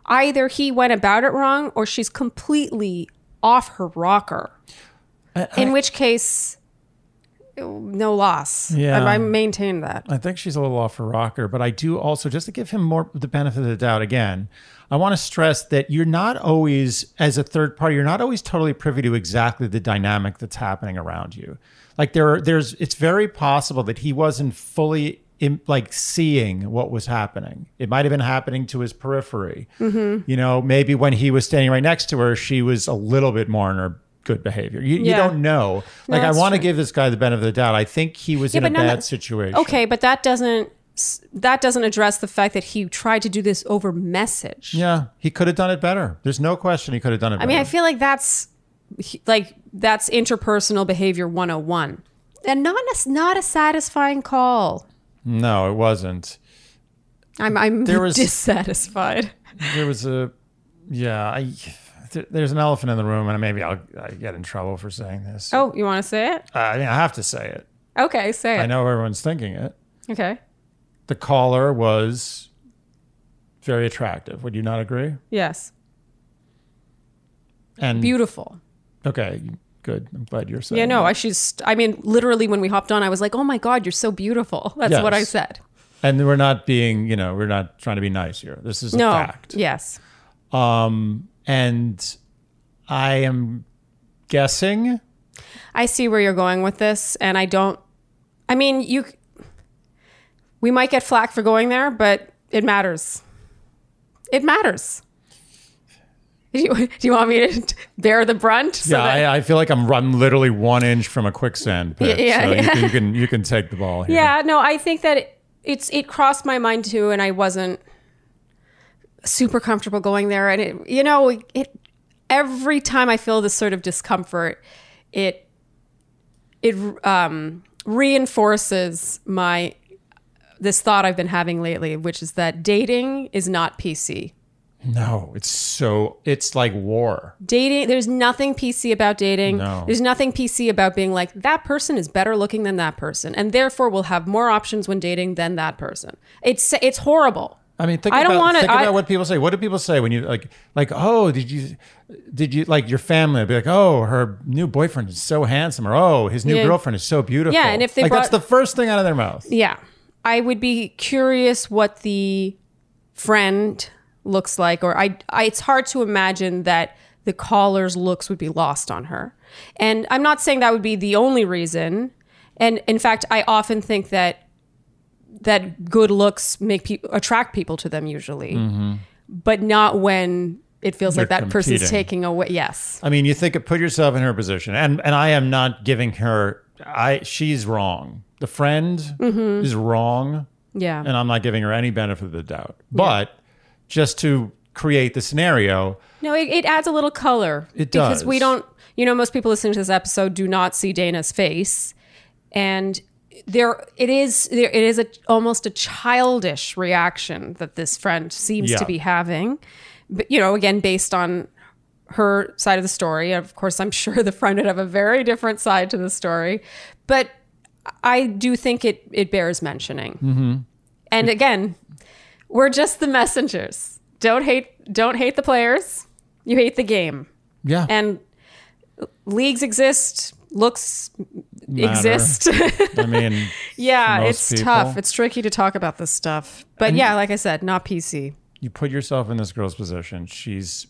either he went about it wrong or she's completely off her rocker. I, In I, which case, no loss. Yeah. I, I maintain that. I think she's a little off her rocker, but I do also, just to give him more the benefit of the doubt again, I want to stress that you're not always, as a third party, you're not always totally privy to exactly the dynamic that's happening around you. Like there, there's, it's very possible that he wasn't fully in, like seeing what was happening. It might have been happening to his periphery. Mm-hmm. You know, maybe when he was standing right next to her, she was a little bit more in her good behavior. You, Yeah. you don't know. No, Like I that's want to true. give this guy the benefit of the doubt. I think he was Yeah, in a but none bad of- situation. Okay, but that doesn't that doesn't address the fact that he tried to do this over message. Yeah, he could have done it better. There's no question he could have done it better. I mean, I feel like that's like that's interpersonal behavior one oh one. And not a, not a satisfying call. No, it wasn't. I'm I'm There was- dissatisfied. There was a, yeah, I, th- there's an elephant in the room, and maybe I'll I get in trouble for saying this. Oh, you want to say it? Uh, I mean, I have to say it. Okay, say it. I know everyone's thinking it. Okay. The caller was very attractive. Would you not agree? Yes. And Beautiful. okay, good. I'm glad you're saying. Yeah, no, that. I she's I mean, literally when we hopped on, I was like, "Oh my god, you're so beautiful." That's what I Yes. said. And we're not being, you know, we're not trying to be nice here. This is a No. fact. Yes. Um, and I am guessing. I see where you're going with this, and I don't. I mean, you. We might get flack for going there, but it matters. It matters. Do you, do you want me to bear the brunt? So Yeah, that- I, I feel like I'm I'm literally one inch from a quicksand pit. Yeah, so yeah. You, can, you can you can take the ball here. yeah. No, I think that it, it's it crossed my mind too, and I wasn't super comfortable going there. And it, you know, it every time I feel this sort of discomfort, it it um, reinforces my this thought I've been having lately, which is that dating is not P C. No, it's so it's like war. Dating, there's nothing P C about dating. No. There's nothing P C about being like, that person is better looking than that person, and therefore will have more options when dating than that person. It's it's horrible. I mean, think I don't about wanna- think I- about what people say. What do people say when you like like oh did you did you like your family would be like, oh, her new boyfriend is so handsome, or oh, his new Yeah. girlfriend is so beautiful. Yeah, and if they like that's brought- the first thing out of their mouth. Yeah. I would be curious what the friend looks like, or I, I it's hard to imagine that the caller's looks would be lost on her. And I'm not saying that would be the only reason. And in fact, I often think that that good looks make people attract people to them usually, but not when it feels like They're that person's competing. taking away. Yes. I mean, you think put yourself in her position, and and I am not giving her. I she's wrong. The friend Mm-hmm. is wrong, Yeah. and I'm not giving her any benefit of the doubt. But just to create the scenario, No, it, it adds a little color. It Because does. we don't, you know, most people listening to this episode do not see Dana's face. And there, it is, there, it is a, almost a childish reaction that this friend seems Yeah. to be having. But, you know, again, based on her side of the story. Of course, I'm sure the friend would have a very different side to the story. But I do think it, it bears mentioning. Mm-hmm. And again, we're just the messengers. Don't hate don't hate the players. You hate the game. yeah, And leagues exist, looks Matter. exist. I mean, yeah, for most it's people. tough. It's tricky to talk about this stuff. But yeah, like I said, not P C. you put yourself in this girl's position. She's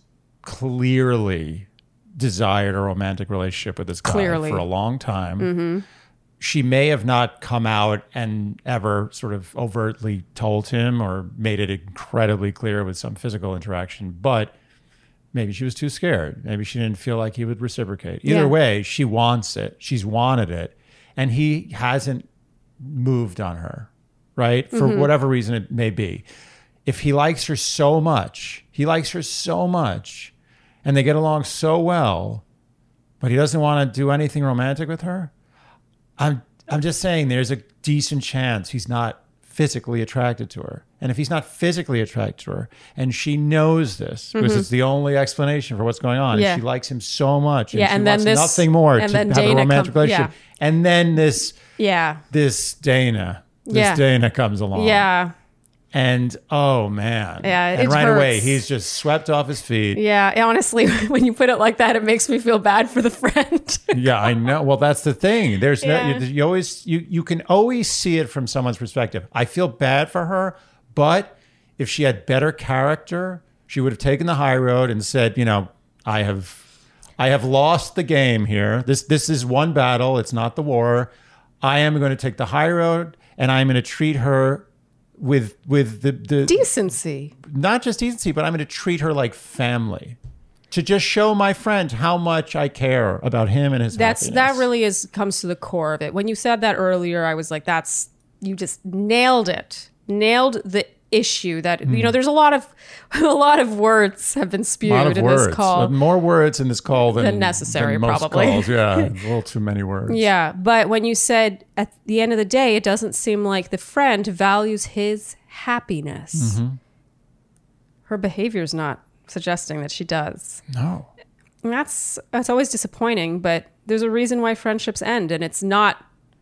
clearly desired a romantic relationship with this guy Clearly. for a long time. She may have not come out and ever sort of overtly told him or made it incredibly clear with some physical interaction, but maybe she was too scared. Maybe she didn't feel like he would reciprocate. Either Yeah. way, she wants it. She's wanted it. And he hasn't moved on her, right? For whatever reason it may be. If he likes her so much, he likes her so much, and they get along so well, but he doesn't want to do anything romantic with her, I'm I'm just saying there's a decent chance he's not physically attracted to her. And if he's not physically attracted to her, and she knows this, because it's the only explanation for what's going on, Yeah. and she likes him so much, and Yeah, she and then wants this- nothing more and to then have Dana a romantic come- relationship. And then this Yeah. this Dana, this Yeah. Dana comes along. Yeah. And oh man. Yeah, And it right away hurts. he's just swept off his feet. Yeah, honestly, when you put it like that, it makes me feel bad for the friend. Yeah, I know. Well, that's the thing. There's no Yeah. you, you always you you can always see it from someone's perspective. I feel bad for her, but if she had better character, she would have taken the high road and said, you know, I have I have lost the game here. This this is one battle, it's not the war. I am going to take the high road and I'm going to treat her with with the, the Decency. not just decency, but I'm going to treat her like family. To just show my friend how much I care about him and his That's happiness. that really is comes to the core of it. When you said that earlier, I was like, "That's you just nailed it, nailed the issue." That you know, there's a lot of a lot of words have been a spewed lot of in words. this call. More words in this call than, Than necessary, than most probably. calls. Yeah, a little too many words. Yeah, but when you said at the end of the day, it doesn't seem like the friend values his happiness. Mm-hmm. Her behavior's not suggesting that she does. No. And that's that's always disappointing, but there's a reason why friendships end, and it's not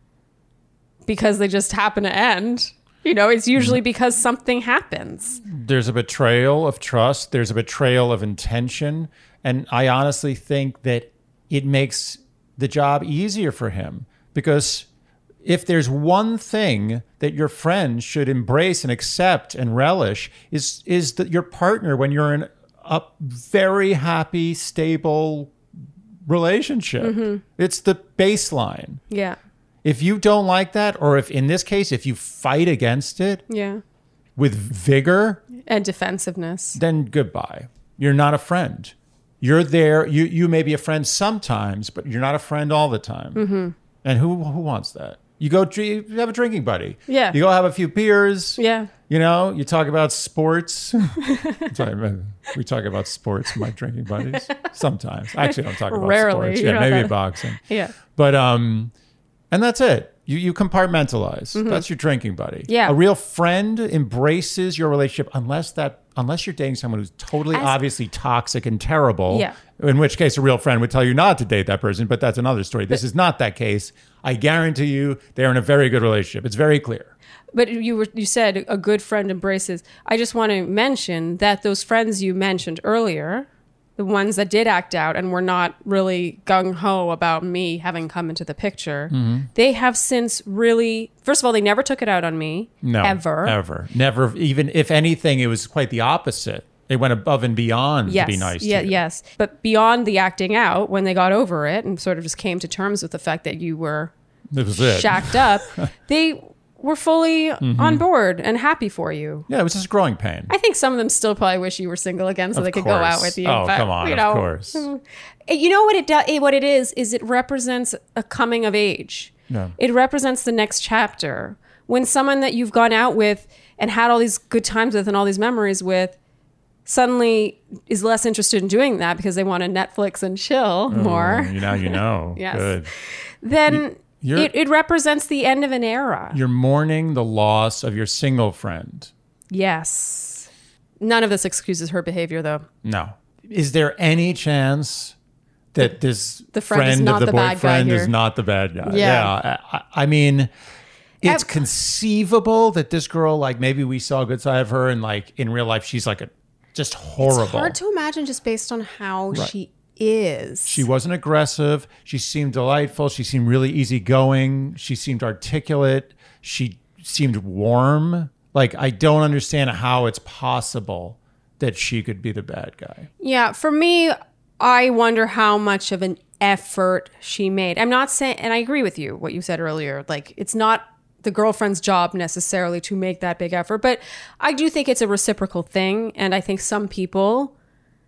because they just happen to end. You know, it's usually because something happens. There's a betrayal of trust. There's a betrayal of intention. And I honestly think that it makes the job easier for him because if there's one thing that your friend should embrace and accept and relish is is that your partner when you're in a very happy, stable relationship. Mm-hmm. It's the baseline. Yeah. If you don't like that, or if in this case, if you fight against it Yeah. with vigor, And defensiveness. then goodbye. You're not a friend. You're there. You you may be a friend sometimes, but you're not a friend all the time. Mm-hmm. And who who wants that? You go dr- you have a drinking buddy. Yeah. You go have a few beers. Yeah. You know, you talk about sports. Sorry, we talk about sports, my drinking buddies. Sometimes. I actually don't talk about Rarely. sports. You Yeah, don't maybe have- boxing. Yeah. But um and that's it. You you compartmentalize. That's your drinking buddy. Mm-hmm. Yeah. A real friend embraces your relationship unless that unless you're dating someone who's totally As- obviously toxic and terrible. Yeah. In which case a real friend would tell you not to date that person, but that's another story. This is not that case. I guarantee you they're in a very good relationship. It's very clear. But you were you said a good friend embraces. I just want to mention that those friends you mentioned earlier, the ones that did act out and were not really gung-ho about me having come into the picture, Mm-hmm. they have since really, first of all, they never took it out on me. No. Ever. Ever. Never. Even if anything, it was quite the opposite. They went above and beyond Yes. to be nice yeah, to you. Yes. But beyond the acting out, when they got over it and sort of just came to terms with the fact that you were That was it. shacked up, they were fully Mm-hmm. on board and happy for you. Yeah, it was just growing pain. I think some of them still probably wish you were single again so Of they could go out course. with you. Oh, but, come on, you of know, course. You know what it does? What it is is it represents a coming of age. Yeah. It represents the next chapter. When someone that you've gone out with and had all these good times with and all these memories with suddenly is less interested in doing that because they want to Netflix and chill more, You now you know. Yes. Good. then You're- it, it represents the end of an era. You're mourning the loss of your single friend. Yes. None of this excuses her behavior, though. No. Is there any chance that this the friend is friend not of the, the bad guy boyfriend is here? not the bad guy? Yeah. I, I mean, it's Ev- conceivable that this girl, like maybe we saw a good side of her and like in real life, she's like a just horrible. It's hard to imagine just based on how she is. She wasn't aggressive. She seemed delightful. She seemed really easygoing. She seemed articulate. She seemed warm. Like, I don't understand how it's possible that she could be the bad guy. Yeah, for me, I wonder how much of an effort she made. I'm not saying, and I agree with you, what you said earlier. Like, it's not the girlfriend's job necessarily to make that big effort, but I do think it's a reciprocal thing. And I think some people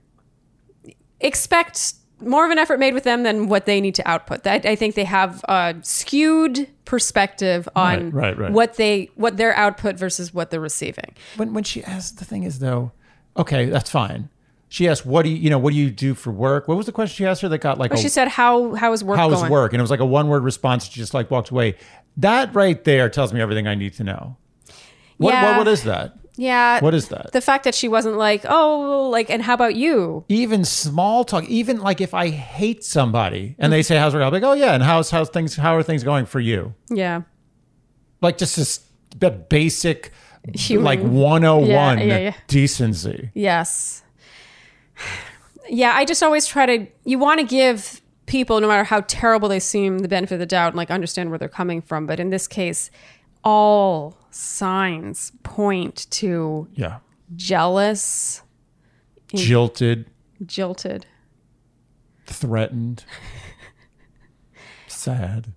expect more of an effort made with them than what they need to output. That I think they have a skewed perspective on Right, right, right. what they what their output versus what they're receiving. When when she asked, the thing is though, okay, that's fine. She asked, "What do you, you know, what do you do for work?" What was the question she asked her that got like Well, a, she said, "How how is work how going?" is work? And it was like a one word response. She just like walked away. That right there tells me everything I need to know. What Yeah. what, what is that? Yeah. What is that? The fact that she wasn't like, oh, like, and how about you? Even small talk, even like if I hate somebody and they say, "How's work?" I'll be like, "Oh yeah, and how's how's things? How are things going for you?" Yeah. Like just this b- basic Human. like one oh one Yeah, yeah, yeah. decency. Yes. Yeah, I just always try to, you want to give people, no matter how terrible they seem, the benefit of the doubt and like understand where they're coming from. But in this case, all signs point to Yeah. jealous, Jilted, jilted. threatened, sad.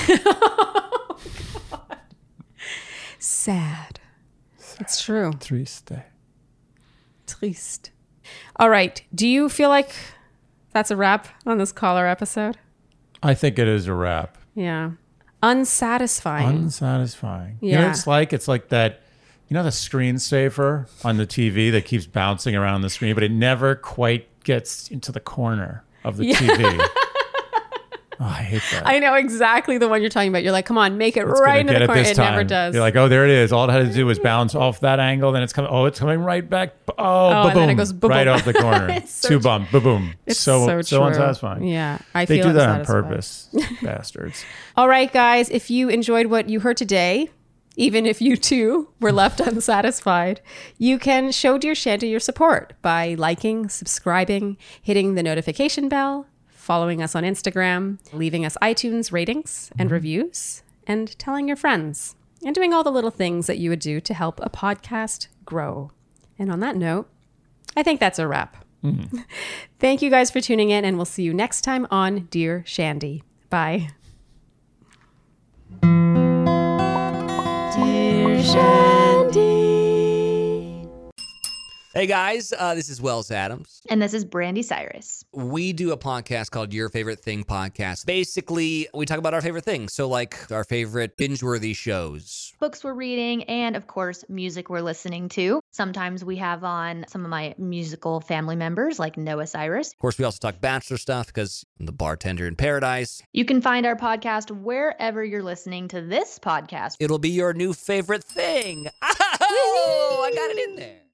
Sad. It's true. Triste. Triste. All right. Do you feel like that's a wrap on this caller episode? I think it is a wrap. Yeah. Unsatisfying. Unsatisfying. You know Yeah. what it's like? It's like that, you know, the screensaver on the T V that keeps bouncing around the screen, but it never quite gets into the corner of the Yeah. T V. Oh, I hate that. I know exactly the one you're talking about. You're like, come on, make it It's right gonna into get the it corner. this It never time. does. You're like, oh, there it is. All it had to do was bounce off that angle. Then it's coming. Oh, it's coming right back. Oh, and ba-boom, then it goes ba-boom. right off the corner. It's so Two true. bump, ba boom. It's So so so, true. unsatisfying. Yeah, I They feel do that on unsatisfied. purpose, bastards. All right, guys, if you enjoyed what you heard today, even if you too were left unsatisfied, you can show Dear Shanty your support by liking, subscribing, hitting the notification bell, following us on Instagram, leaving us iTunes ratings and reviews, and telling your friends, and doing all the little things that you would do to help a podcast grow. And on that note, I think that's a wrap. Mm-hmm. Thank you guys for tuning in, and we'll see you next time on Dear Shandy. Bye. Dear Shandy. Hey guys, uh, this is Wells Adams. And this is Brandy Cyrus. We do a podcast called Your Favorite Thing Podcast. Basically, we talk about our favorite things. So like our favorite binge-worthy shows. Books we're reading, and of course, music we're listening to. Sometimes we have on some of my musical family members like Noah Cyrus. Of course, we also talk Bachelor stuff because I'm the bartender in paradise. You can find our podcast wherever you're listening to this podcast. It'll be your new favorite thing. Oh, I got it in there.